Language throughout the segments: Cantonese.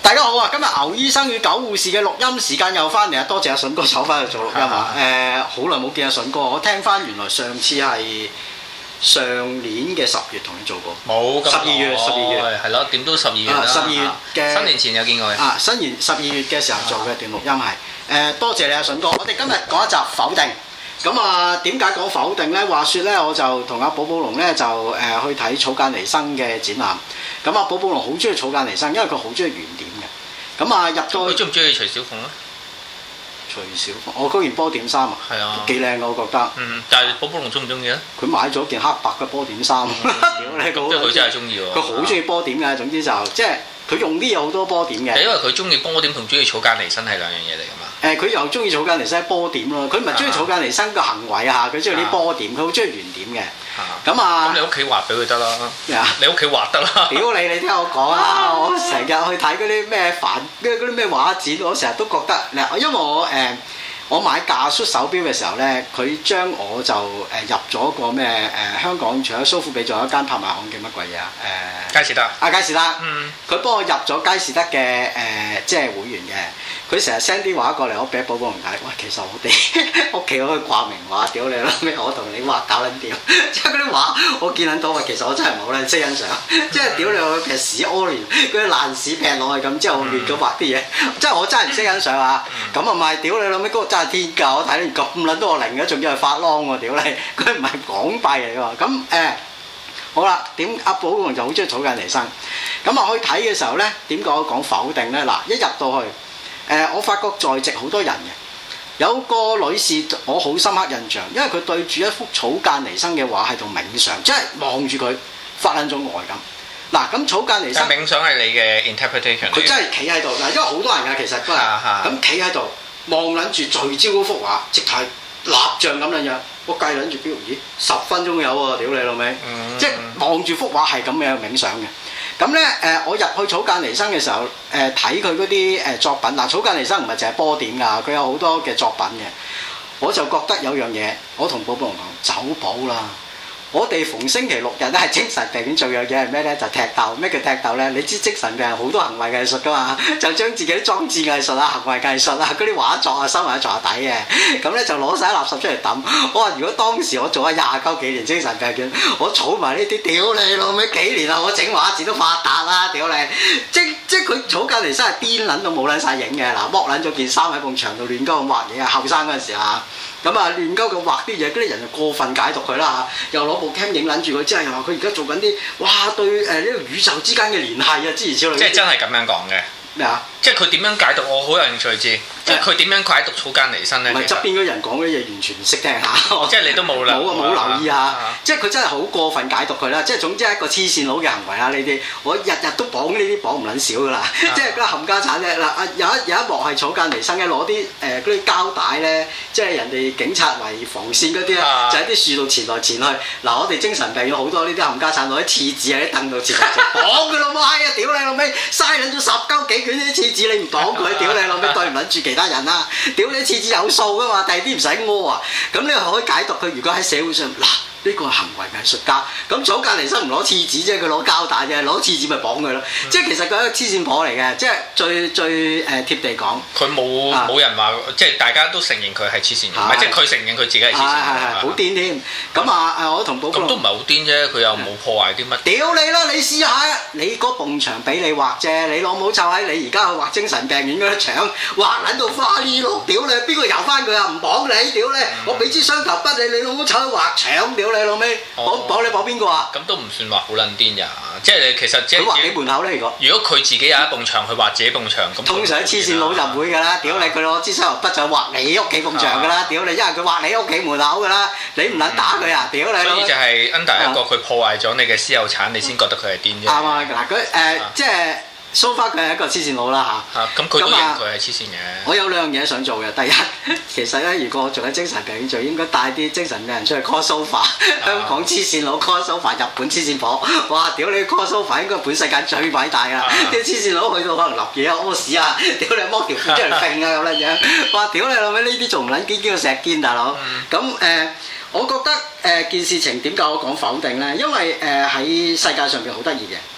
大家好啊！今日牛醫生與狗護士嘅錄音時間又翻嚟啊！多謝阿筍哥走翻去做錄音啊！好耐冇見阿筍哥，我聽翻原來上次係上年嘅10月同你做過， 冇咁 12月係咯，點都12月啦。 12月嘅新年前有見過佢。 新年12月嘅時候做嘅段錄音係多謝你阿筍哥。我哋今日講一集否定。咁啊，點解講否定呢？話說呢，我就同阿寶寶龍呢，就去睇草間彌生嘅展覽。咁啊，寶寶龍好中意草間彌生，因為佢好中意原點嘅。咁啊，入到佢中唔中意徐小鳳咧？ 徐小鳳，我嗰件波點衫啊， 係啊， 幾靚我覺得。 但係寶寶龍中唔中意咧？ 佢買咗件黑白嘅波點衫。 即係佢真係中意喎。 佢好中意波點嘅，總之就即係佢用啲有好多波點嘅。 因為佢中意波點同中意草間彌生係兩樣嘢嚟㗎嘛。 佢又中意草間彌生波點咯，佢唔係中意草間彌生嘅行為啊，佢中意啲波點，佢好中意原點嘅。咁你屋企畫俾佢得啦。你屋企畫得啦。 屌你聽我講啊！我成日去睇嗰啲咩嗰啲咩畫展，我成日都覺得嗱，因為我買價叔手錶嘅時候咧，佢將我就入咗個咩香港除咗蘇富比仲有一間拍賣行叫乜鬼嘢啊？ 佳士得。 佳士得。佢幫我入咗佳士得嘅即係會員嘅。佢成日 send 啲畫過嚟，我俾寶寶龍睇。喂，其實我哋屋企可以掛名畫，屌你啦咩？我同你畫搞撚掂，即係嗰啲畫我見撚到。喂，其實我真係唔係好撚識欣賞，即係屌你我劈屎屙完嗰啲爛屎劈落去咁，之後我亂咗畫啲嘢，即係我真係唔識欣賞啊！咁啊咪屌你老味嗰個真係天價，我睇完咁撚多個零嘅，仲要係發啷喎！屌你，佢唔係港幣嚟喎。咁好啦，阿寶龍就好中意草間彌生。咁啊去睇嘅時候咧，點解我講否定咧？嗱，一入到去。我發覺在席好多人嘅，有個女士我好深刻印象，因為佢對住一幅草間彌生嘅畫喺度冥想，即係望住佢發撚咗呆咁。嗱，咁草間彌生冥想係你嘅 interpretation。 佢真係企喺度嗱，因為好多人㗎其實都係咁企喺度望撚住聚焦嗰幅畫，直睇蠟像咁樣樣。我計撚住表，咦10分鐘有喎，屌你老味！即係望住幅畫係咁樣冥想嘅。咁咧我入去草間彌生嘅時候，睇佢嗰啲作品。嗱，草間彌生唔係淨係波點㗎，佢有好多嘅作品嘅。我就覺得有樣嘢，我同寶寶龍講走寶啦。我哋逢星期六日咧係精神病院做樣嘢係咩咧？就踢竇。咩叫踢竇咧？你知精神病好多行為藝術㗎嘛？就將自己啲裝置藝術啊、行為藝術啊、嗰啲畫作啊收埋喺床下底嘅。咁咧就攞晒垃圾出嚟抌。我話如果當時我做咗29幾年精神病院，我儲埋呢啲，屌你老味幾年啦！我整畫展都發達啦，屌你！即係佢草間彌生係癲撚到冇撚晒影嘅。嗱，剝撚咗件衫喺埲牆度亂鳩咁畫嘢啊！後生嗰陣時啊，咁啊亂鳩咁畫啲嘢，嗰啲人就過分解讀佢啦嚇，又攞部 cam 影撚住佢，之後又話佢而家做緊啲哇對呢個宇宙之間嘅聯繫啊，諸如此類。 即係真係咁樣講嘅。咩啊？即係佢點樣解讀？我好有興趣知。即係佢點樣解讀草間彌生咧？ 唔係側邊嗰人講嘅嘢完全唔識聽下。 即係你都冇留意下。即係佢真係好過分解讀佢啦。即係總之係一個黐線佬嘅行為啊！呢啲我日日都綁呢啲綁唔撚少噶啦。即係嗰個冚家產咧嗱，有一幕係草間彌生嘅攞啲嗰啲膠帶咧，即係人哋警察圍防線嗰啲咧，就喺啲樹度纏來纏去。嗱，我哋精神病院好多呢啲冚家產攞啲廁紙喺啲凳度纏來纏去，綁佢老母閪啊！屌你老味，嘥撚咗10鳩幾卷呢啲廁紙，你唔綁佢，屌你老味對唔撚住其他人啦！屌你廁紙有數噶嘛，第二啲唔使屙啊！咁你可以解讀佢。如果喺社會上嗱，呢個係行為藝術家，咁草間彌生唔攞廁紙啫，佢攞膠帶啫，攞廁紙咪綁佢咯。即係其實佢係一個黐線婆嚟嘅，即係最貼地講。 佢冇人話，即係大家都承認佢係黐線嘅，唔係即係佢承認佢自己係黐線嘅。 係好癲添。咁我同寶寶龍咁都唔係好癲啫，佢又冇破壞啲乜。 屌你啦！你試下，你嗰埲牆俾你畫啫，你老母就喺你而家去畫精神病院嗰啲牆，畫撚到花呢碌，屌你！邊個由翻佢啊？唔綁你，屌你！我俾支雙頭筆你，你老母走去畫牆，屌你老味！綁你綁邊個啊？ 咁都唔算話好撚癲呀，即係你其實即係。 佢畫你門口咧， 如果佢自己有一埲牆，去畫自己埲牆咁。 通常黐線佬就唔會㗎啦，屌你！佢攞支雙頭筆就畫你屋企埲牆㗎啦，屌你！因為佢畫你屋企門口㗎啦，你唔撚打佢啊，屌你！ 所以就係 under 一個佢破壞咗你嘅私有產，你先覺得佢係癲啫。 啱啊！嗱，佢即係。so far 佢係一個黐線佬啦嚇， 咁佢都認佢係黐線嘅。 我有兩樣嘢想做嘅，第一其實咧，如果我做喺精神病院做，應該帶啲精神病人出去 call sofa，香港黐線佬 call sofa，日本黐線婆，哇！屌你 call sofa 應該本世界最偉大啊！啲黐線佬去到可能立嘢啊、屙屎啊，屌你剝條褲出嚟揈啊咁樣樣，哇！屌你老味呢啲仲唔撚堅叫石堅大佬？咁我覺得件事情點解我講否定咧？因為喺世界上邊好得意嘅。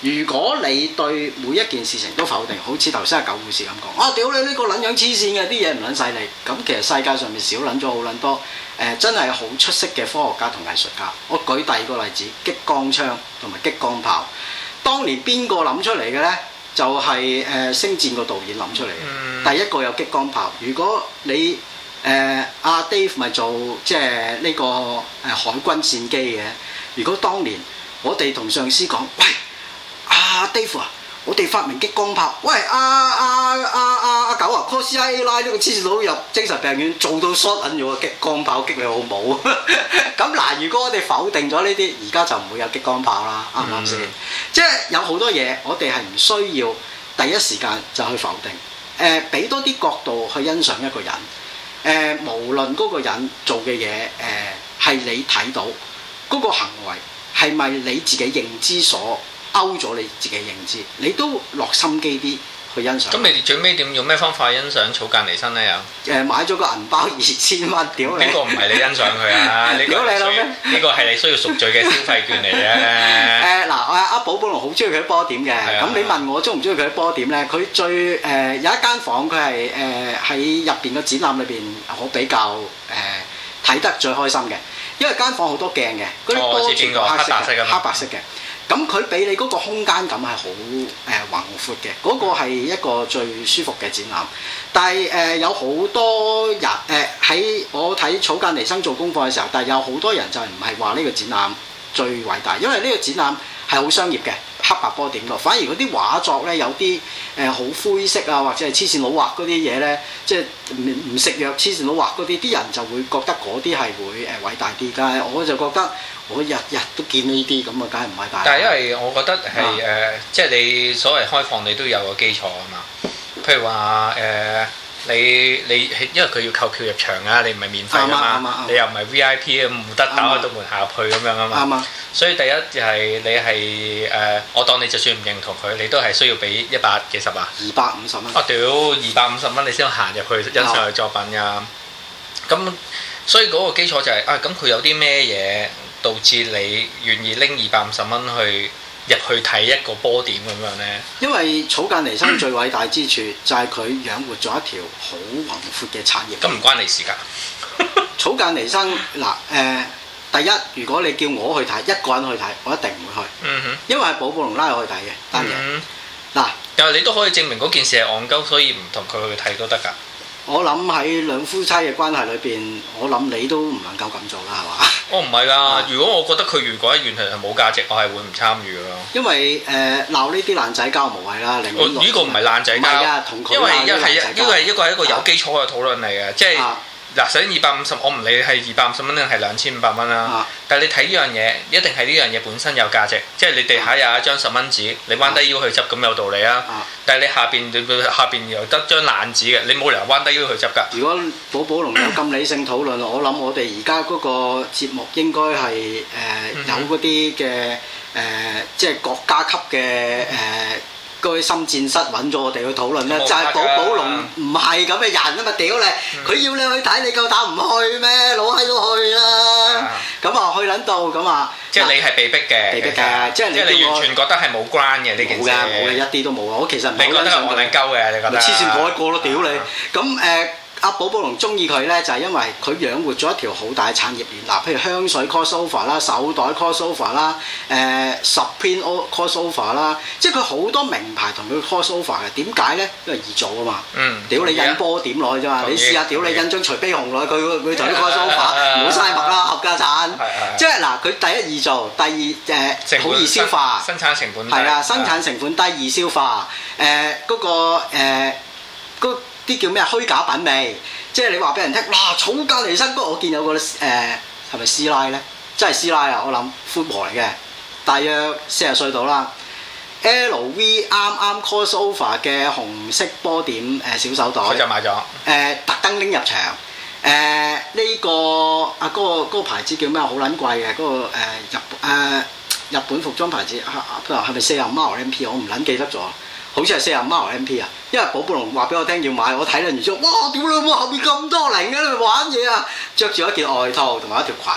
如果你對每一件事情都否定，好似頭先阿九護士咁講，啊屌你呢個撚樣黐線嘅，啲嘢唔撚細膩。咁其實世界上面少撚咗好撚多真係好出色嘅科學家同藝術家。我舉第二個例子，激光槍同埋激光炮。當年邊個諗出嚟嘅呢？就係星戰個導演諗出嚟嘅。第一個有激光炮。如果你阿 Dave 咪做即係呢個海軍戰機嘅。如果當年我哋同上司講，喂阿 Dave 啊，我哋發明激光炮，喂阿九啊 call CIA 拉咗個黐線佬入精神病院，做到 short 緊咗個激光炮激你好冇？咁嗱，如果我哋否定咗呢啲，而家就唔會有激光炮啦，啱唔啱先？即係有好多嘢，我哋係唔需要第一時間就去否定，俾多啲角度去欣賞一個人，無論嗰個人做嘅嘢係你睇到。嗰個行為係咪你自己認知所勾咗你自己認知？你都落心機啲去欣賞。咁你哋最尾點用咩方法欣賞草間彌生咧？又買咗個銀包2000蚊，屌你！ 呢個唔係你欣賞佢啊！呢個係你需要贖罪嘅消費券嚟嘅。 阿寶寶龍好中意佢啲波點嘅。咁你問我中唔中意佢啲波點咧？佢最有一間房，佢係喺入邊個展覽裏邊，我比較睇得最開心嘅。因為間房好多鏡嘅，嗰啲波全部黑白色嘅，咁佢俾你嗰個空間感係好宏闊嘅，嗰個係一個最舒服嘅展覽。但係有好多人喺我睇草間彌生做功課嘅時候，但係有好多人就係唔係話呢個展覽最偉大，因為呢個展覽係好商業嘅。黑白波點咯，反而嗰啲畫作咧有啲好灰色啊，或者係黐線佬畫嗰啲嘢咧，即係唔食藥黐線佬畫嗰啲，啲人就會覺得嗰啲係會偉大啲。但係我就覺得我日日都見呢啲咁啊，梗係唔偉大。 但係因為我覺得係即係你所謂開放，你都有個基礎啊嘛。譬如話你因為佢要購票入場啊，你唔係免費啊嘛，你又唔係 VIP 咁冇得打開到門下去咁樣啊嘛。所以第一就係你係我當你就算唔認同佢，你都係需要俾100幾十啊 ，250蚊。 我屌250蚊，你先行入去欣賞佢作品㗎。咁所以嗰個基礎就係咁佢有啲咩嘢導致你願意拎250蚊去入去睇一個波點咁樣呢？ 因為草間彌生最偉大之處就係佢養活咗一條好宏闊嘅產業。 咁唔關你事㗎。 草間彌生第一，如果你叫我去睇，一個人去睇，我一定唔會去。因為係寶寶龍拉我去睇嘅單嘢。 但係你都可以證明嗰件事係戇鳩，所以唔同佢去睇都得㗎。 我諗喺兩夫妻嘅關係裏邊，我諗你都唔能夠咁做啦，係嘛？ 我唔係㗎。如果我覺得佢如果喺完全係冇價值，我係會唔參與㗎咯。 因為鬧呢啲爛仔交無謂啦。 呢個唔係爛仔交，因為一個係一個有基礎嘅討論嚟嘅，即係。嗱，想250，我唔理係250蚊定係2500蚊啦。但係你睇呢樣嘢，一定係呢樣嘢本身有價值。即係你地下有一張10蚊紙，你彎低腰去執咁有道理啊。但係你下邊又得張爛紙嘅，你冇理由彎低腰去執㗎。 如果寶寶龍有咁理性討論，我諗我哋而家嗰個節目應該係有嗰啲嘅即係國家級嘅嗰啲心戰室揾咗我哋去討論咧，就係寶寶龍唔係咁嘅人啊嘛！屌你，佢要你去睇，你夠膽唔去咩？老閪都去啦！咁去撚到咁啊！ 即係你係被逼嘅，被逼嘅，即係你完全覺得係冇關嘅呢件事。 冇嘅，一啲都冇啊！我其實唔係你覺得係我撚鳩嘅，你覺得？ 黐線婆一個咯，屌你！咁阿寶寶龍中意佢咧，就係因為佢養活咗一條好大嘅產業鏈。嗱，譬如香水 crossover 啦、手袋 crossover 啦、Supreme crossover 啦，即係佢好多名牌同佢 crossover 嘅。點解咧？因為易做啊嘛。屌你印波點落去啫嘛？你試下屌你印張徐悲鴻落去，佢同啲 crossover 唔好嘥墨啦，合家產。即係嗱，佢第一易做，第二好易消化， 生產成本低。 係啦，生產成本低，易消化。嗰啲叫咩啊？虛假品味，即係你話俾人聽，哇！草間彌生我見有個係咪師奶咧？真係師奶啊！我諗富婆嚟嘅，大約40歲到啦。LV 啱啱 crossover 嘅紅色波點小手袋， 佢就買咗。 特登拎入場。呢個嗰個牌子叫咩？好撚貴嘅嗰個日本服裝牌子，係咪40蚊 MP？ 我唔撚記得咗。好似係40蚊 MP 啊，因為寶寶龍話俾我聽要買，我睇完之後，哇！屌你老母後面咁多零嘅，你咪玩嘢啊！着住一件外套同埋一條裙，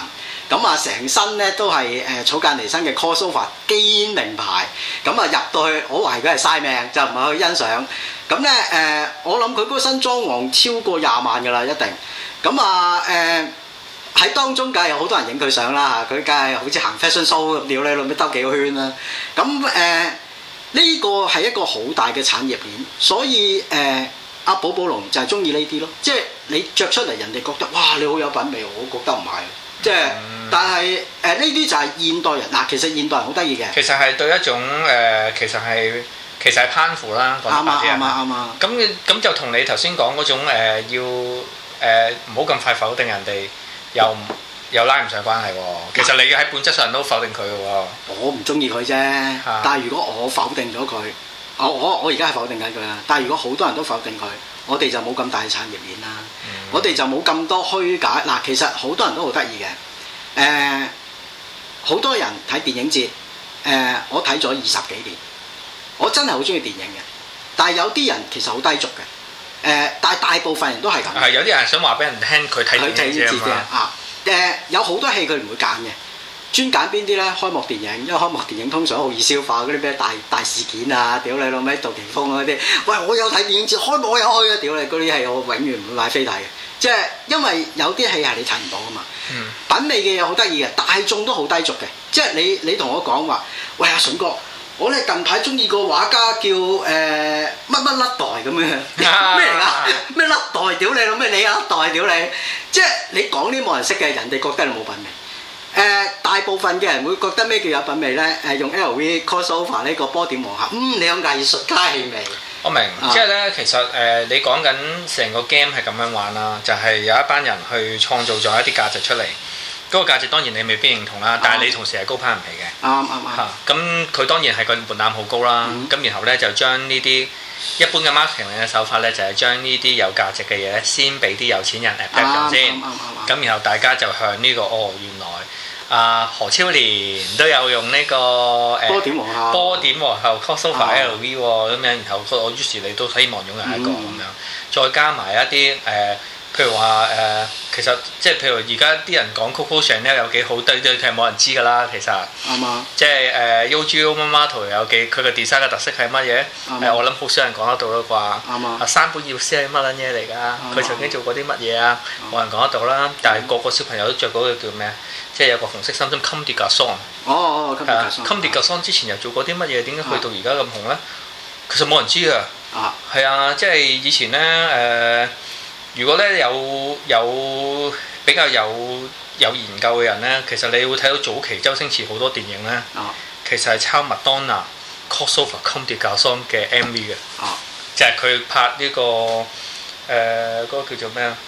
咁啊成身咧都係草間彌生嘅 crossover 堅名牌，咁啊入到去，我懷疑佢係嘥命，就唔係去欣賞。咁咧我諗佢嗰身裝潢超過20萬㗎啦，一定。咁啊喺當中梗係有好多人影佢相啦嚇，佢梗係好似行 fashion show 咁屌你老味兜幾個圈啦。咁呢個係一個好大嘅產業鏈，所以阿寶寶龍就係中意呢啲咯，即係你着出嚟人哋覺得哇你好有品味，我覺得唔係，即係但係呢啲就係現代人嗱，其實現代人好得意嘅， 其實係對一種其實係攀附啦，講白啲啊，咁就同你頭先講嗰種要唔好咁快否定人哋，又拉唔上關係喎。其實你喺本質上都否定佢嘅喎。 我唔中意佢啫，但係如果我否定咗佢。我而家係否定緊佢啦，但係如果好多人都否定佢，我哋就冇咁大嘅產業鏈啦，我哋就冇咁多虛假嗱。其實好多人都好得意嘅，好多人睇電影節，我睇咗20幾年，我真係好中意電影嘅，但係有啲人其實好低俗嘅，但係大部分人都係咁。係有啲人想話俾人聽佢睇電影節啊，有好多戲佢唔會揀嘅。專揀邊啲咧？開幕電影，因為開幕電影通常好易消化，嗰啲咩大事件啊，屌你老味，杜琪峯嗰啲。喂，我有睇電影節，開幕我有開嘅，屌你嗰啲係我永遠唔會買飛睇嘅。即係因為有啲戲係你睇唔到啊嘛。品味嘅嘢好得意嘅，大眾都好低俗嘅。即係你同我講話，喂阿筍哥，我咧近排中意個畫家叫乜乜甩代咁樣，咩嚟㗎？咩甩代？屌你老咩？你甩代屌你！即係你講啲冇人識嘅，人哋覺得你冇品味。大部分嘅人會覺得咩叫有品味咧？用 LV crossover 呢個波點黃盒，你有藝術家氣味。 我明，即係咧，其實你講緊成個 game 係咁樣玩啦，就係有一班人去創造咗一啲價值出嚟。嗰個價值當然你未必認同啦，但係你同時係高攀唔起嘅。啱。咁佢當然係個門檻好高啦。咁然後咧就將呢啲一般嘅 marketing 嘅手法咧，就係將呢啲有價值嘅嘢咧，先俾啲有錢人 adapt 先。咁然後大家就向呢個原來。何超蓮都有用呢個波點皇后 crossover LV 喎，咁樣，然後我於是你都希望擁有一個咁樣，再加埋一啲譬如話其實即係譬如而家啲人講 Coco Chanel 有幾好，對其實冇人知㗎啦，其實啱啊， 即係Ugo Yamamoto有幾佢嘅 design 嘅特色係乜嘢？我諗好少人講得到啦啩。啱啊。山本耀司係乜撚嘢嚟㗎？佢曾經做過啲乜嘢啊？冇人講得到啦，但係個個小朋友都着嗰個叫咩？即係有個紅色衫，叫 Comme des Garçons。Comme des Garçons 之前又做過啲乜嘢？點解去到而家咁紅咧？其實冇人知㗎。係啊，即係以前咧如果咧有比較有研究嘅人咧，其實你會睇到早期周星馳好多電影咧，其實係抄麥當娜 crossover Comme des Garçons嘅 MV 嘅。就係佢拍呢個嗰個叫做咩啊？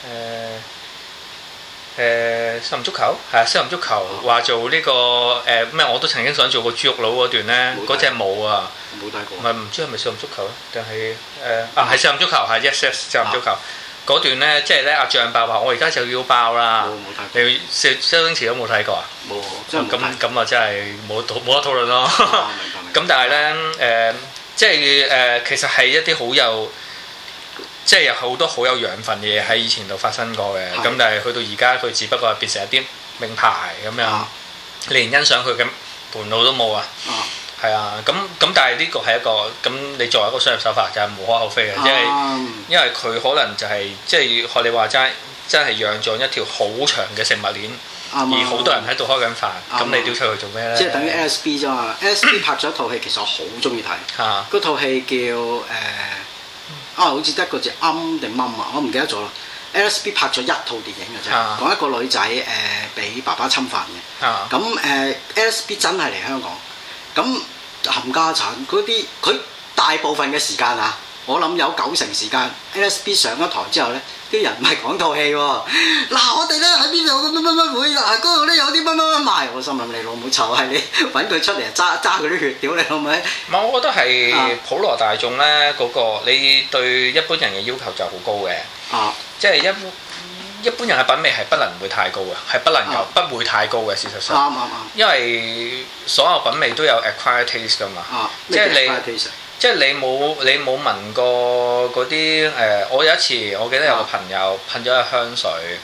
少林足球係啊，少林足球話做呢個咩？我都曾經想做過豬肉佬嗰段咧，嗰隻舞啊， 冇睇過。 唔係唔知係咪少林足球咧？定係係少林足球係 yes 少林足球嗰段咧，即係咧阿醬爆話我而家就要爆啦。冇睇。你周星馳都冇睇過啊？冇。咁啊，真係冇得討論咯。咁但係咧即係其實係一啲好有。即係有好多好有養分嘅嘢喺以前度發生過嘅，咁但係去到而家佢只不過係變成一啲名牌咁樣，你連欣賞佢嘅盤路都冇啊！係啊，咁但係呢個係一個咁你作為一個商業手法就係無可厚非嘅，因為佢可能就係即係學你話齋，真係養咗一條好長嘅食物鏈，而好多人喺度開緊飯，咁你屌出去做咩咧？ 即係等於 LSB 啫嘛，LSB 拍咗一套戲，其實我好中意睇，嗰套戲叫好似得個字啱定掹啊，我唔記得咗啦。LSB 拍咗一套電影嘅啫，講一個女仔俾爸爸侵犯嘅。咁LSB 真係嚟香港，咁冚家產嗰啲，佢大部分嘅時間啊，我諗有90%時間 LSB 上咗台之後咧，啲人唔係講套戲喎。嗱，我哋咧喺邊度乜會嗱嗰度咧有啲乜賣，我心諗你老母臭係你揾佢出嚟揸佢啲血，屌你老味！ 唔係，我覺得係普羅大眾咧嗰個，你對一般人嘅要求就好高嘅。即係一般人嘅品味係不能會太高嘅，係不能夠不會太高嘅事實上。因為所有品味都有 acquired taste 㗎嘛。即係你冇聞過嗰啲我有一次我記得有個朋友噴咗個香水，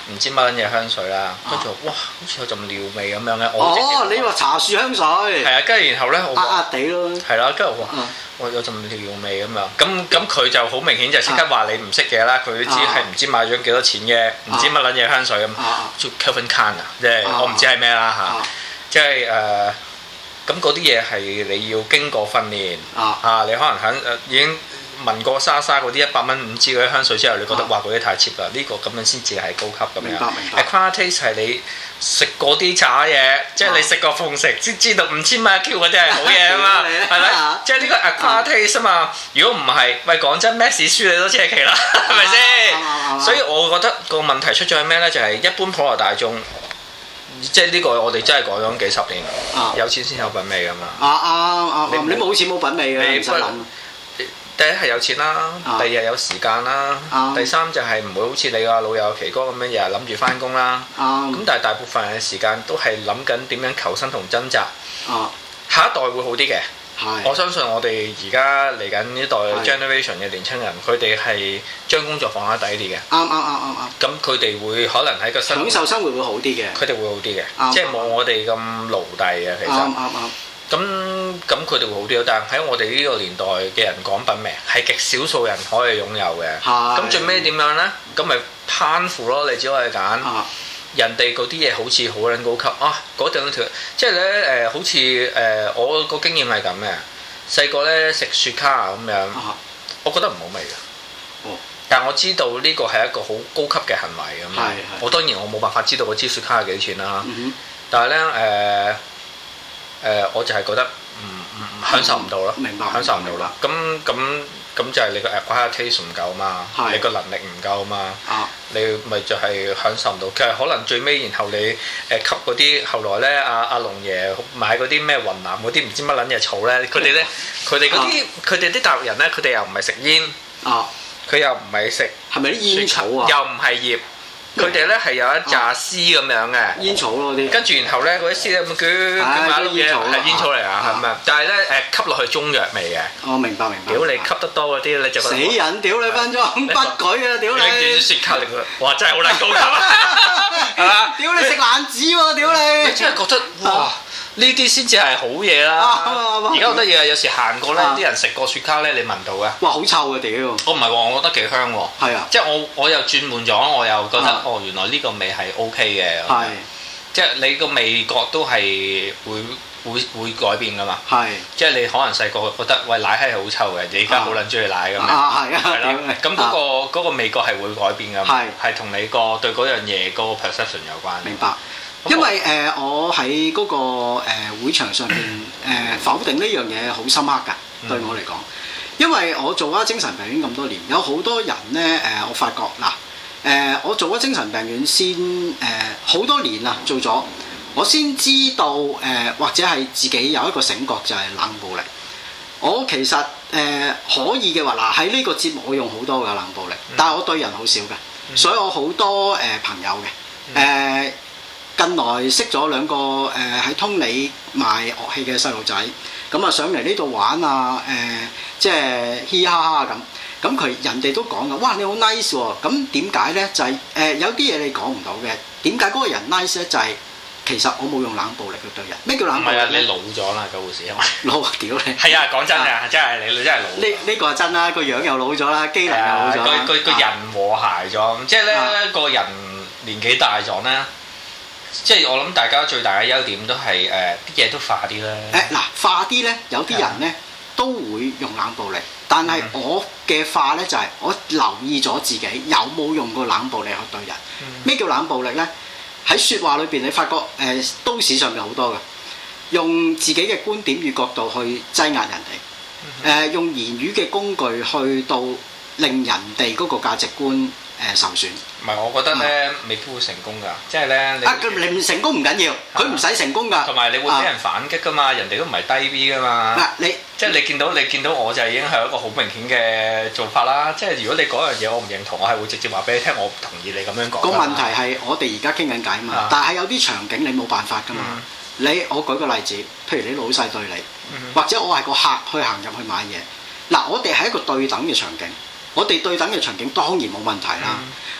唔知乜撚嘢香水啦，跟住哇，好似有陣尿味咁樣嘅。 哦，你話茶樹香水？ 係啊，跟住然後咧， 壓地咯。 係啦，跟住我話我有陣尿味咁樣，咁佢就好明顯就即刻話你唔識嘢啦，佢知係唔知買咗幾多錢嘅，唔知乜撚嘢香水咁，叫 Calvin Klein 啊，即係我唔知係咩啦嚇，即係咁嗰啲嘢係你要經過訓練你可能已經聞過莎莎嗰啲100蚊5支嗰啲香水之後，你覺得哇嗰啲太 cheap 啦，呢個咁樣先至係高級咁樣。 明白。 Acquired taste 係你食嗰啲渣嘢，即係你食過鳳食先知道5000蚊一 Q 嗰啲係好嘢啊嘛，係咪？即係呢個 acquired taste 啊嘛。如果唔係，喂講真，Max 輸你都車期啦，係咪先？所以我覺得個問題出咗喺咩咧？就係一般普羅大眾。即係呢個我哋真係講咗幾十年，有錢先有品味㗎嘛。 你冇錢冇品味嘅，唔使諗。 第一係有錢啦，第二係有時間啦，第三就係唔會好似你個老友奇哥咁樣日日諗住翻工啦。咁但係大部分人嘅時間都係諗緊點樣求生同掙扎。下一代會好啲嘅。我相信我哋而家嚟緊呢代 generation 嘅年輕人，佢哋係將工作放喺底啲嘅。啱。咁佢哋會可能喺個享受生活會好啲嘅。 佢哋會好啲嘅，即係冇我哋咁奴隸嘅其實。咁佢哋會好啲，但係喺我哋呢個年代嘅人講品味，係極少數人可以擁有嘅。咁最尾點樣呢？咁咪攀附咯，你只可以揀。人哋嗰啲嘢好似好撚高級嗰兩條，即係咧好似我個經驗係咁嘅。細個咧食雪卡咁樣，我覺得唔好味嘅。但我知道呢個係一個好高級嘅行為咁。我當然我冇辦法知道嗰支雪卡係幾錢啦。但係咧我就係覺得享受唔到咯，享受唔到啦。咁就係你個 acquired taste 唔夠嘛，你個能力唔夠嘛，你咪就係享受唔到。其實可能最尾，然後你吸嗰啲後來咧，阿龍爺買嗰啲咩雲南嗰啲唔知乜撚嘢草咧，佢哋咧，佢哋啲大陸人咧，佢哋又唔係食煙，佢又唔係食， 係咪啲煙草啊？ 又唔係葉。佢哋咧係有一紮絲咁樣嘅煙草咯啲， 跟住然後咧嗰啲絲咧咁佢買啲嘢係煙草嚟啊，係咪？但係咧吸落去中藥味嘅。 我明白。 屌你吸得多嗰啲你就死人，屌你分鐘不舉啊！屌你拎住雪卡嚟㗎，哇真係好撚高級啊！係嘛？ 屌你食爛紙喎！屌你！ 你真係覺得哇！呢啲先至係好嘢啦！而家好得意啊！有時行過咧，啲人食過雪卡咧，你聞到嘅。 哇！好臭啊！屌！ 我唔係喎，我覺得幾香喎。 係啊！ 即係我又轉換咗，我又覺得原來呢個味係 OK 嘅。 係。即係你個味覺都係會改變㗎嘛。 係。即係你可能細個覺得喂奶係好臭嘅，你而家好撚中意奶咁樣。 係啊。係啦。咁嗰個味覺係會改變㗎。係同你個對嗰樣嘢嗰個 perception 有關。 明白。因為我喺嗰個會場上面否定呢樣嘢好深刻㗎，對我嚟講。因為我做咗精神病院咁多年，有好多人呢，我發覺我做咗精神病院先好多年啦，做咗我先知道或者係自己有一個醒覺就係冷暴力。我其實可以嘅話喺呢個節目我用好多嘅冷暴力，但係我對人好少嘅，所以我好多朋友嘅近來識咗兩個喺通利賣樂器嘅細路仔，咁上嚟呢度玩即係嘻哈哈咁佢人哋都講㗎，哇你好 nice 喎，咁點解呢？就係有啲嘢你講唔到嘅，點解嗰個人 nice 呢？就係其實我冇用冷暴力去對人。咩叫冷暴力？唔係啊，你老咗啦，嗰回事因為老啊屌你！係啊，講真㗎，真係你真係老。 呢個係真啦，個樣又老咗啦，機能又老咗。 個人和諧咗，即係呢個人年紀大咗呢。即係我諗大家最大嘅優點都係啲嘢都化啲啦。 化啲呢，有啲人呢都會用冷暴力，但係我嘅化呢，就係我留意咗自己有冇用過冷暴力去對人。咩叫冷暴力呢？喺説話裏邊你發覺都市上面好多嘅，用自己嘅觀點與角度去擠壓人哋，用言語嘅工具去到令人哋嗰個價值觀受損。 唔係，我覺得咧未必會成功㗎，即係咧你唔成功唔緊要，佢唔使成功㗎。 同埋你會俾人反擊㗎嘛，人哋都唔係低 B 㗎嘛。即係你見到我就已經係一個好明顯嘅做法啦。即係如果你嗰樣嘢我唔認同，我係會直接話俾你聽，我唔同意你咁樣講。個問題係我哋而家傾緊偈嘛，但係有啲場景你冇辦法㗎嘛。我舉個例子，譬如你老細對你，或者我係個客去行入去買嘢。我哋係一個對等嘅場景。我哋對等嘅場景當然冇問題啦。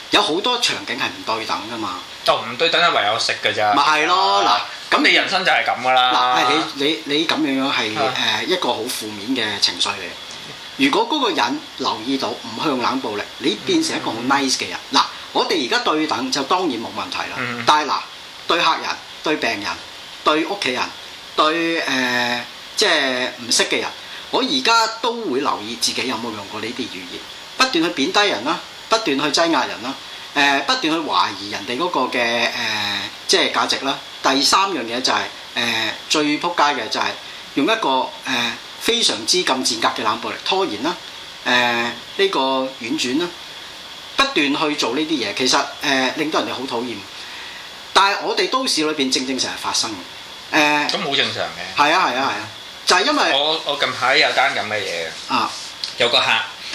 有好多場景係唔對等㗎嘛。 就唔對等係唯有食㗎咋。 咪係咯，嗱， 咁你人生就係咁㗎啦。 嗱，你咁樣係一個好負面嘅情緒嚟。如果嗰個人留意到唔向冷暴力，你變成一個好 nice 嘅人。嗱，我哋而家對等就當然冇問題啦。但係嗱，對客人、對病人、對屋企人、對即係唔識嘅人，我而家都會留意自己有冇用過呢啲語言，不斷去貶低人啦，不斷去擠壓人啦，不斷去懷疑人哋嗰個嘅即係價值啦。第三樣嘢就係最撲街嘅就係用一個非常之咁賤格嘅冷暴力拖延啦，呢個婉轉啦，不斷去做呢啲嘢，其實令到人哋好討厭。但係我哋都市裏邊正成日發生嘅， 咁好正常嘅。 係啊，就係因為我近排有單咁嘅嘢啊，有個客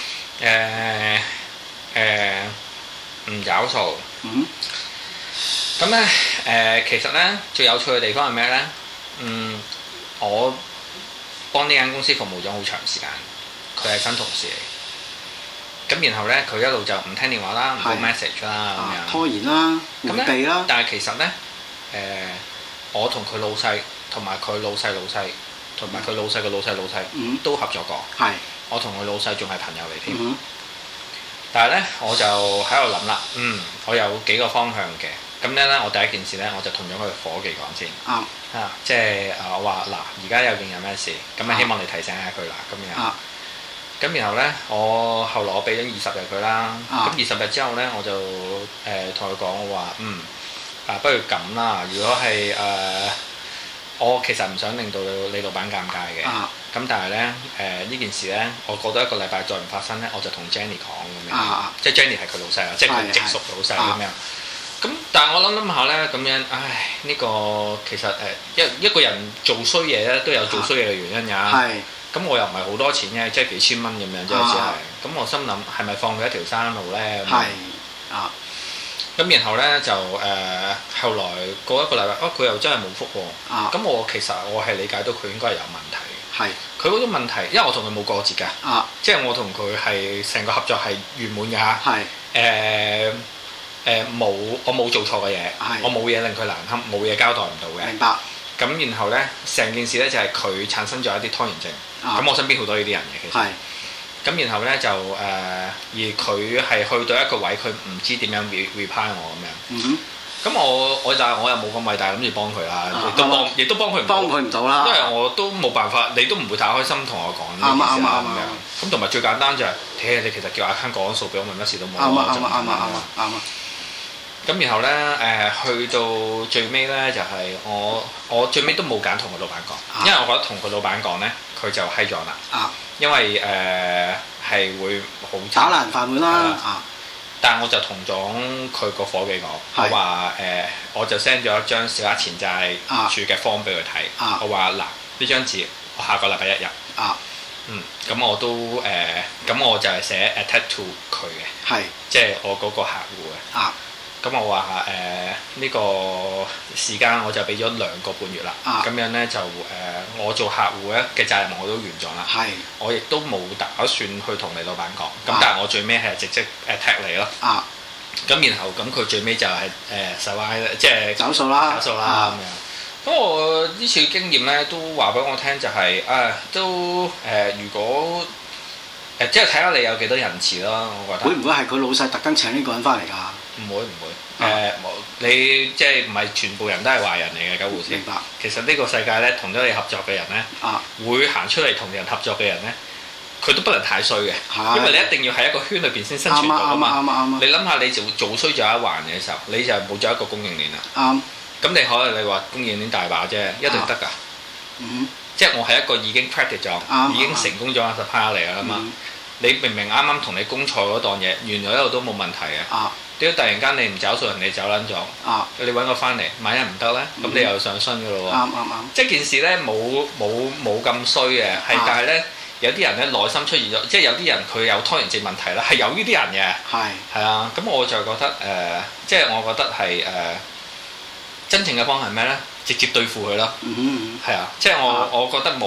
唔找數，咁咧其實咧最有趣嘅地方係咩咧？我幫呢間公司服務咗好長時間，佢係新同事嚟，咁然後咧佢一路就唔聽電話啦，唔覆 message 啦，咁樣拖延啦，迴避啦。 但係其實咧我同佢老細同埋佢老細同埋佢老細嘅老細都合作過，我同佢老細仲係朋友嚟添。但係咧我就喺度諗啦，我有幾個方向嘅。咁咧我第一件事咧我就同咗佢伙計講先，即係我話嗱，而家有件有咩事，咁希望你提醒下佢啦，咁樣。咁然後咧我後來我俾咗20日佢啦，咁20日之後咧我就同佢講我話不如咁啦，如果係我其實唔想令到你老闆尷尬嘅，咁但係咧呢件事咧，我過多1個禮拜再唔發生咧，我就同 Jenny 講咁樣，即係 Jenny 係佢老細啦，即係佢直屬老細咁樣。咁但係我諗下咧，咁樣呢個其實一個人做衰嘢咧都有做衰嘢嘅原因㗎。咁我又唔係好多錢嘅，即係幾千蚊咁樣啫，只係。咁我心諗係咪放佢一條生路咧？咁然後咧就後來過1個禮拜，佢又真係冇覆喎。咁我其實我係理解到佢應該係有問題。佢嗰種問題，因為我同佢冇過節㗎。即係我同佢係成個合作係圓滿㗎嚇。我冇做錯嘅嘢，我冇嘢令佢難堪，冇嘢交代唔到嘅。明白。咁然後咧，成件事咧就係佢產生咗一啲拖延症。咁我身邊好多呢啲人嘅其實。咁然後咧就而佢係去到一個位，佢唔知點樣 reply 我咁樣。咁但係我又冇咁偉大諗住幫佢啦，亦都幫佢唔到啦。因為我都冇辦法，你都唔會太開心同我講呢件事啦咁樣。咁同埋最簡單就係，你其實叫阿 Ken 講數俾我，問乜事都冇。啱。咁然後咧去到最尾咧就係我最尾都冇揀同佢老闆講，因為我覺得同佢老闆講咧佢就閪咗啦。因為係會好打爛飯碗啦。 但係我就同咗佢個伙計講，我話我就 send 咗一張小額錢債處嘅 form 俾佢睇。我話嗱，呢張紙我下個禮拜1日。咁我都咁我就係寫 attach to 佢嘅，即係我嗰個客戶嘅。咁我話呢個時間我就俾咗2個半月啦。咁樣咧就我做客戶咧嘅責任我都完咗啦。我亦都冇打算去同你老闆講。咁但係我最尾係直接踢你咯。咁然後咁佢最尾就係即係找數啦咁樣。咁我呢次經驗咧都話俾我聽就係如果即係睇下你有幾多仁慈咯，我覺得。會唔會係佢老細特登請呢個人翻嚟㗎？唔會。你即係唔係全部人都係壞人嚟嘅，9護士。明白。其實呢個世界咧，同咗你合作嘅人咧，會行出嚟同人合作嘅人咧，佢都不能太衰嘅，因為你一定要喺一個圈裏邊先生存到㗎嘛。你諗下，你做衰咗一環嘅時候，你就冇咗一個供應鏈啦。咁你可能你話供應鏈大把啫，一定得㗎。即係我係一個已經 practice 咗，已經成功咗嘅 supplier 嚟㗎啦嘛。你明明啱啱同你供錯嗰檔嘢，原來一路都冇問題嘅。點解突然間你唔找數，人哋走撚咗？你揾我翻嚟，萬一唔得咧，咁你又上身㗎咯喎。即係件事咧冇咁衰嘅，但係咧有啲人咧內心出現咗，即係有啲人佢有拖延症問題啦，係有呢啲人嘅。係啊，咁我就覺得即係我覺得係真正嘅方向係咩咧？直接對付佢咯。係啊，即係我覺得冇。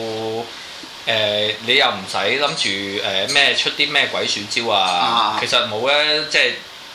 你又唔使諗住咩出啲咩鬼鼠招啊？其實冇咧，即係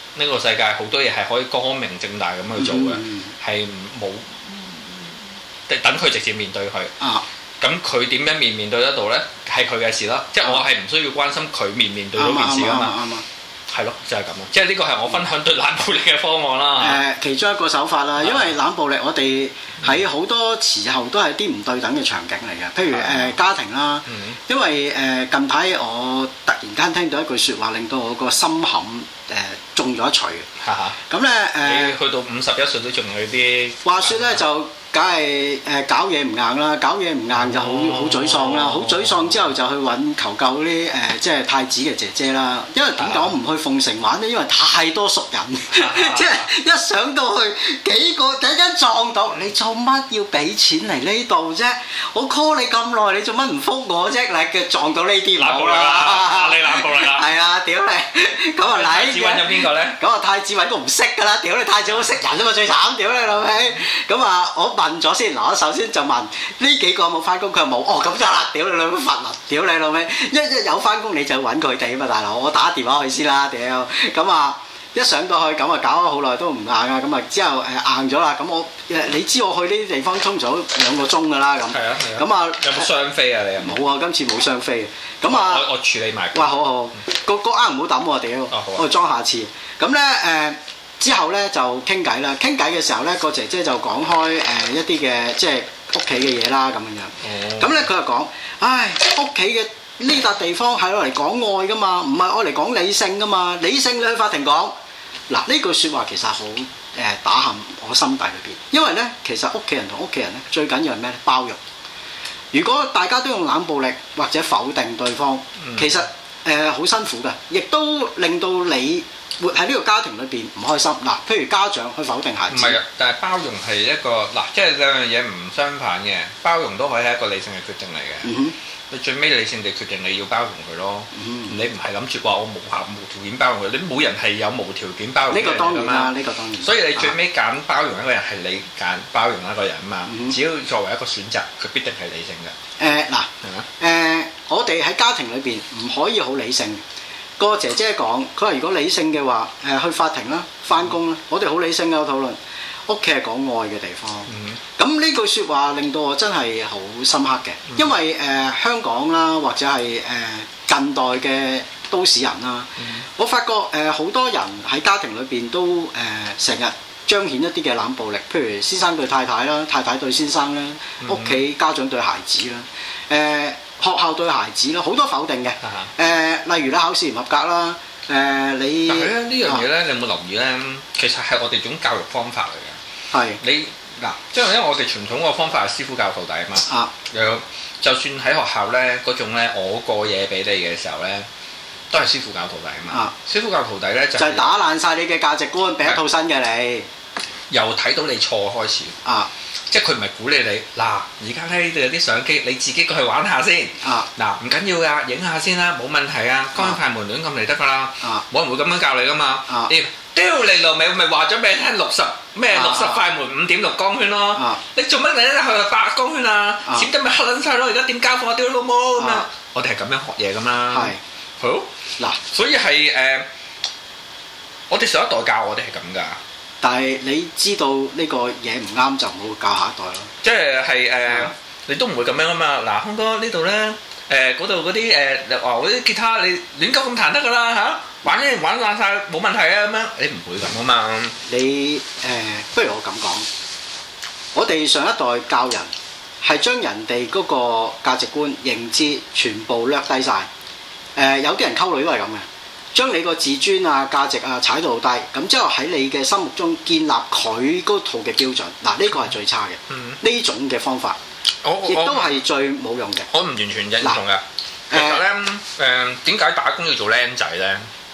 呢個世界好多嘢係可以光明正大咁去做嘅，係冇等佢直接面對佢。咁佢點樣面對得到咧？係佢嘅事啦，即係我係唔需要關心佢面對到件事噶嘛。係咯，就係咁咯。即係呢個係我分享對冷暴力嘅方案啦。 其中一個手法啦，因為冷暴力我哋喺好多時候都係啲唔對等嘅場景嚟嘅。譬如家庭啦，因為近排我突然間聽到一句説話，令到我個心坎中咗一錘嘅。咁咧你去到51歲都仲有啲話説咧就。梗係搞嘢唔硬啦，搞嘢唔硬就好沮喪啦，好沮喪之後就去揾求救嗰啲即係太子嘅姐姐啦。因為點解我唔去鳳城玩呢？因為太多熟人，即係一上到去幾個突然間撞到，你做乜要俾錢嚟呢度啫？我 call 你咁耐，你做乜唔覆我啫？嗱，嘅撞到呢啲唔好啦， 你冷暴力啦， 係啊，屌你！咁啊嚟， 太子揾咗邊個咧？ 咁啊太子揾個唔識㗎啦，屌你太子好識人啊嘛，最慘，屌你老味！咁啊我問咗先，嗱，我首先就問呢幾個有冇翻工，佢話冇，哦咁就啦，屌你老味，罰啦，屌你老味，一有翻工你就揾佢哋啊嘛，大佬，我打電話去先啦，屌，咁啊一上到去咁啊搞咗好耐都唔硬啊，咁啊之後硬咗啦，咁我你知我去呢啲地方衝咗2個鐘㗎啦，咁，咁啊有冇雙飛啊你？ 冇啊，今次冇雙飛，咁啊我處理埋。 哇好好，個唔好抌喎，屌，我裝下次，咁咧之後咧就傾偈啦，傾偈嘅時候咧個姐姐就講開一啲嘅即係屋企嘅嘢啦咁樣，咁咧佢就講，唉屋企嘅呢笪地方係攞嚟講愛噶嘛，唔係攞嚟講理性噶嘛，理性你去法庭講，嗱呢句説話其實好打陷我心底裏邊，因為咧其實屋企人同屋企人咧最緊要係咩咧？包容。如果大家都用冷暴力或者否定對方，其實好辛苦㗎，亦都令到你活喺呢個家庭裏邊唔開心。嗱，譬如家長去否定孩子， 唔係啊，但係包容係一個嗱，即係兩樣嘢唔相反嘅，包容都可以係一個理性嘅決定嚟嘅。你最尾理性地決定你要包容佢咯，你唔係諗住話我無條件包容佢，你冇人係有無條件包容嘅。呢個當然啦，呢個當然。所以你最尾揀包容一個人係你揀包容一個人啊嘛，只要作為一個選擇，佢必定係理性嘅。 我哋喺家庭裏邊唔可以好理性。個姐姐講，佢話如果理性嘅話，去法庭啦，翻工啦，我哋好理性嘅討論。屋企係講愛嘅地方，咁呢句説話令到我真係好深刻嘅，因為香港啦，或者係近代嘅都市人啦，我發覺好多人喺家庭裏邊都成日彰顯一啲嘅冷暴力，譬如先生對太太啦，太太對先生啦，屋企家長對孩子啦，學校對孩子啦，好多否定嘅，例如咧考試唔合格啦，你但係咧呢樣嘢咧，你有冇留意咧？其實係我哋種教育方法嚟嘅。係你嗱，即係因為我哋傳統個方法係師傅教徒弟啊嘛。就算喺學校咧嗰種咧，我過嘢俾你嘅時候咧，都係師傅教徒弟啊嘛。師傅教徒弟咧就係打爛晒你嘅價值觀，俾一套新嘅你。由睇到你錯開始。即係佢唔係鼓勵你嗱，而家咧呢度有啲相機，你自己過去玩下先。嗱唔緊要㗎，影下先啦，冇問題啊，開快門亂咁嚟得㗎啦。冇人會咁樣教你㗎嘛。屌你老味，咪話咗俾你聽60快門5.6光圈咯。你做乜你咧去8光圈啊？閃燈咪黑撚晒咯！而家點交貨？屌老母咁樣。我哋係咁樣學嘢㗎嘛。係。好嗱，所以係我哋上一代教我哋係咁㗎。 但係你知道呢個嘢唔啱就唔好教下一代咯。即係你都唔會咁樣啊嘛。嗱，康哥呢度咧，嗰度嗰啲嗰啲吉他你亂鳩咁彈得㗎啦嚇，玩爛晒冇問題啊咁樣。你唔會咁啊嘛。你不如我咁講，我哋上一代教人係將人哋嗰個價值觀、認知全部掠低晒。有啲人溝女都係咁嘅。將你個自尊啊、價值啊踩到好低，咁之後喺你嘅心目中建立佢嗰套嘅標準，嗱呢個係最差嘅，呢種嘅方法，亦都係最冇用嘅。 我唔完全認同嘅。其實咧，點解打工要做僆仔咧？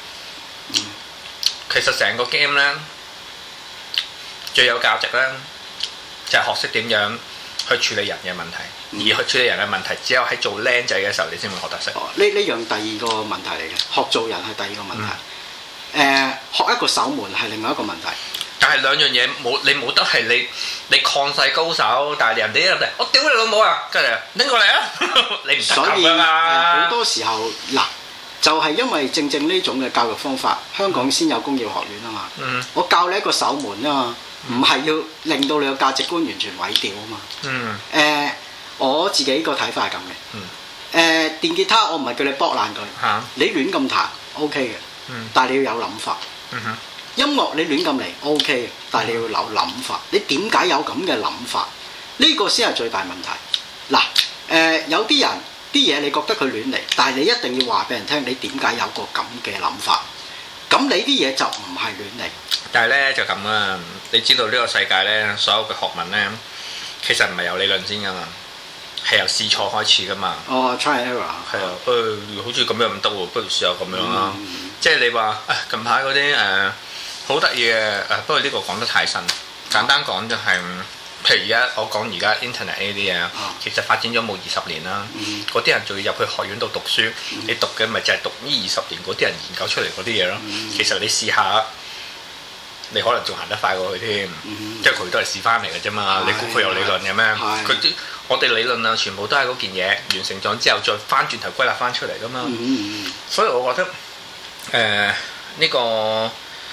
其實成個 game 咧，最有價值咧，就係學識點樣去處理人嘅問題。而去處理人嘅問題，只有喺做僆仔嘅時候，你先會學得識。 呢樣第二個問題嚟嘅，學做人係第二個問題。學一個守門係另外一個問題。 但係兩樣嘢你冇得係你抗世高手，但係人哋一入嚟，我屌你老母啊！跟住拎過嚟啊！你唔得咁㗎嘛。好多時候嗱， 就係因為正正呢種嘅教育方法，香港先有工業學院啊嘛。我教你一個守門啊嘛，唔係要令到你個價值觀完全毀掉啊嘛。我自己個睇法係咁嘅。電吉他我唔係叫你剝爛佢，你亂咁彈 OK 嘅，但係你要有諗法。音樂你亂咁嚟 OK 嘅，但係你要有諗法。你點解有咁嘅諗法？呢個先係最大問題。嗱，有啲人啲嘢你覺得佢亂嚟，但係你一定要話俾人聽，你點解有個咁嘅諗法？咁你啲嘢就唔係亂嚟。 但係咧就咁啦，你知道呢個世界咧，所有嘅學問咧，其實唔係由理論先噶嘛，係由試錯開始噶嘛。 try and error。係啊，好似咁樣唔得喎，不如試下咁樣啦。即係你話近排嗰啲好得意嘅不過呢個講得太深。簡單講就係，譬如而家我講而家 internet 呢啲嘢，其實發展咗冇20年啦。嗰啲人仲要入去學院度讀書，你讀嘅咪就係讀呢20年嗰啲人研究出嚟嗰啲嘢咯。其實你試下，你可能仲行得快過佢添，即係佢都係試翻嚟嘅啫嘛。你估佢有理論嘅咩？佢啲我哋理論啊，全部都係嗰件嘢完成咗之後，再翻轉頭歸納翻出嚟噶嘛。所以我覺得呢個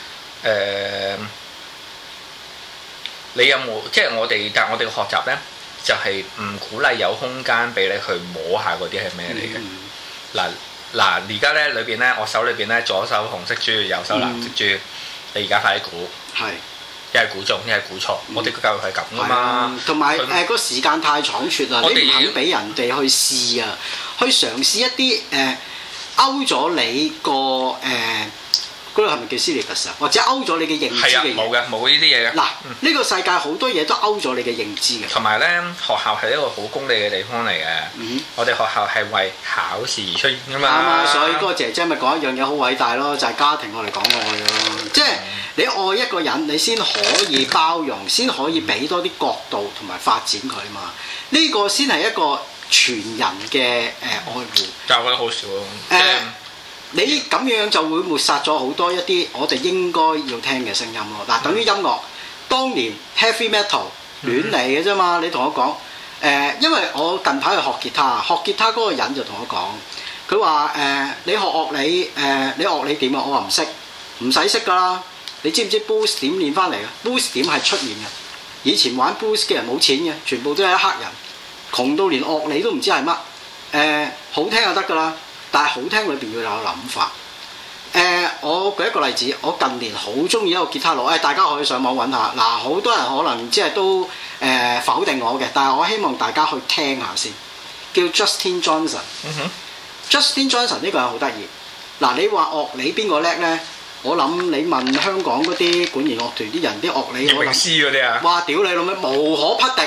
你有冇即係但係我哋嘅學習呢，就係唔鼓勵有空間俾你去摸下嗰啲係咩嚟嘅。嗱，而家呢裏邊呢，我手裏邊呢，左手紅色珠，右手藍色珠，你而家快啲估，一係估中，一係估錯。我哋嘅教育係咁噶嘛。同埋個時間太倉促啦，你唔肯俾人哋去試啊，去嘗試一啲勾咗你個嗰個係咪叫 syllabus 啊？或者勾咗你嘅認知嘅嘢？ 冇呢啲嘢嘅。 嗱，呢個世界好多嘢都勾咗你嘅認知嘅。 同埋咧，學校係一個好功利嘅地方嚟嘅。我哋學校係為考試而出現㗎嘛。啱啊！ 所以嗰個姐姐咪講一樣嘢好偉大咯，就係家庭我哋講愛咯。即係你愛一個人，你先可以包容，先可以俾多啲角度同埋發展佢嘛。呢個先係一個全人嘅愛護。 但係我覺得好少咯。 你咁樣就會抹殺咗好多一啲我哋應該要聽嘅聲音咯。嗱，等於音樂，當年 heavy metal 亂嚟嘅啫嘛。你同我講，因為我近排去學吉他嗰個人就同我講，佢話你學樂理，你樂理點啊？我話唔識，唔使識㗎啦。你知唔知 blues 點練翻嚟啊？ blues 點係出現嘅。以前玩 blues 嘅人冇錢嘅，全部都係黑人，窮到連樂理都唔知係乜。好聽就得㗎啦。但係好聽裏邊要有諗法。我舉一個例子，我近年好中意一個吉他佬，大家可以上網揾下。嗱，好多人可能即係都否定我嘅，但係我希望大家去聽下先。叫 Justin Johnson。Justin Johnson 呢個人好得意。嗱，你話樂理邊個叻呢？我諗你問香港嗰啲管弦樂團啲人啲樂理， 葉詠詩嗰啲啊， 哇！屌你老味，無可匹敵。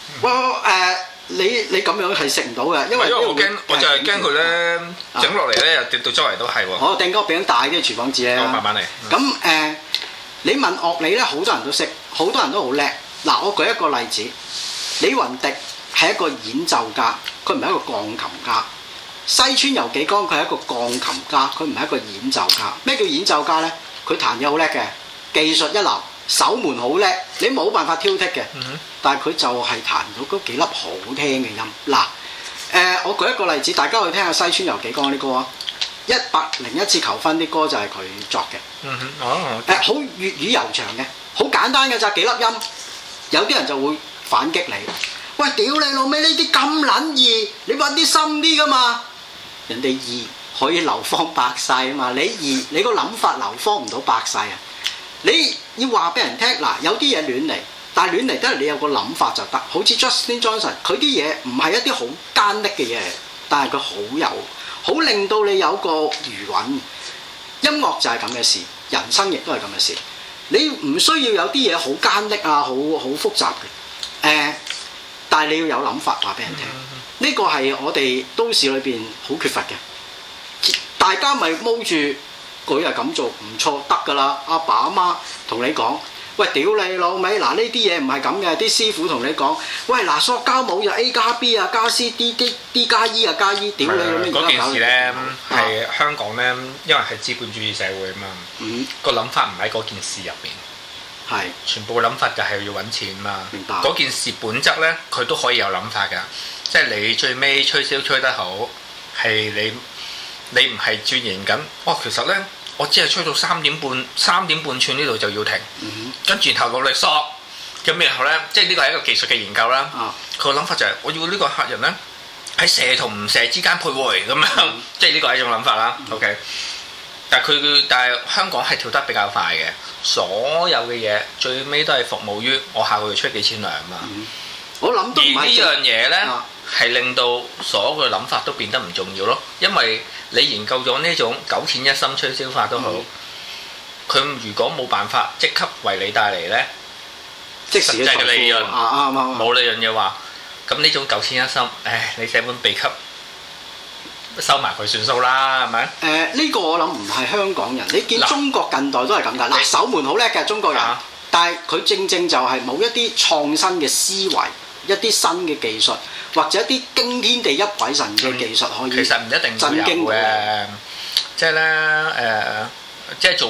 你咁樣係食唔到嘅，因為我就係驚佢咧整落嚟咧又跌到周圍都係喎。 我掟個餅大啲廚房紙咧。 慢慢嚟。 咁你問樂理咧，好多人都識，好多人都好叻。嗱，我舉一個例子，李雲迪係一個演奏家，佢唔係一個鋼琴家。西村由紀江佢係一個鋼琴家，佢唔係一個演奏家。咩叫演奏家咧？佢彈嘢好叻嘅，技術一流，手門好叻，你冇辦法挑剔嘅。但係佢就係彈到嗰幾粒好聽嘅音。嗱，我舉一個例子，大家去聽下西村由紀江啲歌啊。101次求婚啲歌就係佢作嘅。好粵語悠長嘅，好簡單嘅咋，幾粒音。有啲人就會反擊你，喂，屌你老味，呢啲咁撚易，你揾啲深啲噶嘛？人哋易可以流芳百世啊嘛，你易你個諗法流芳唔到百世啊！你要話俾人聽，嗱，有啲嘢亂嚟。但係亂嚟得嚟，你有個諗法就得。好似 Justin Johnson，佢啲嘢唔係一啲好艱澀嘅嘢，但係佢好令到你有個餘韻。音樂就係咁嘅事，人生亦都係咁嘅事。你唔需要有啲嘢好艱澀啊，好複雜嘅。但係你要有諗法話俾人聽。呢個係我哋都市裏邊好缺乏嘅。大家咪踎住佢係咁做唔錯得㗎啦。阿爸阿媽同你講。喂，屌你老味！嗱，呢啲嘢唔係咁嘅，啲師傅同你講，喂，嗱，塑膠帽就 A 加 B 啊，加 C D 加 E 啊，加 E， 屌你老味！ 嗰件事咧係香港咧，因為係資本主義社會啊嘛，個諗法唔喺嗰件事入邊， 係全部諗法就係要揾錢嘛。 明白。 嗰件事本質咧，佢都可以有諗法㗎，即係你最尾吹簫吹得好，係你你唔係鑽研緊，其實咧我只係吹到3點半寸呢度就要停，跟住然後落力索，咁然後咧即係呢個係一個技術嘅研究啦。佢個諗法就係我要呢個客人咧喺射同唔射之間徘徊咁樣，即係呢個係一種諗法啦。OK， 但係香港係跳得比較快嘅，所有嘅嘢最尾都係服務於我下個月出幾錢糧啊嘛。 我諗都唔係。而呢樣嘢咧係令到所有嘅諗法都變得唔重要咯，因為你研究咗呢種九淺一深吹簫法都好，佢如果冇辦法即刻為你帶嚟咧即實際嘅利潤，冇利潤嘅話，咁呢種九淺一深，你寫本秘笈收埋佢算數啦，係咪？ 呢個我諗唔係香港人，你見中國近代都係咁㗎。嗱，守門好叻嘅中國人，但係佢正就係冇一啲創新嘅思維，一啲新嘅技術，或者一啲驚天地泣鬼神嘅技術可以。其實唔一定震驚嘅， 即係咧即係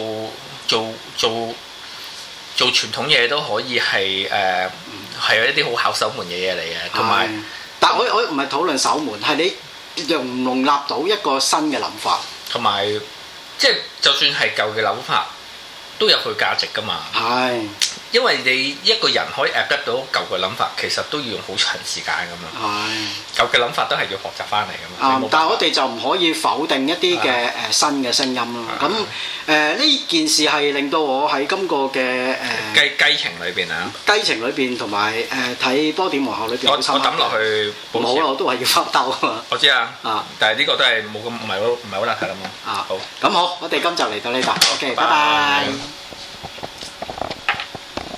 做傳統嘢都可以係係一啲好考守門嘅嘢嚟嘅，同埋。 但係我唔係討論守門，係你容唔容納到一個新嘅諗法， 同埋即係就算係舊嘅諗法，都有佢價值㗎嘛。係，因為你一個人可以 adapt 到舊嘅諗法，其實都要用好長時間㗎嘛。係，舊嘅諗法都係要學習返嚟㗎嘛。 但係我哋就唔可以否定一啲嘅新嘅聲音咯。咁呢件事係令到我喺今個嘅雞情裏邊啊， 雞情裏邊同埋睇波點皇后裏邊，我抌落去冇啦，我都係要翻兜啊嘛。 我知啊，但係呢個都係冇咁唔係好邋遢啊嘛。 好，咁好，我哋今集嚟到呢度，OK，拜拜。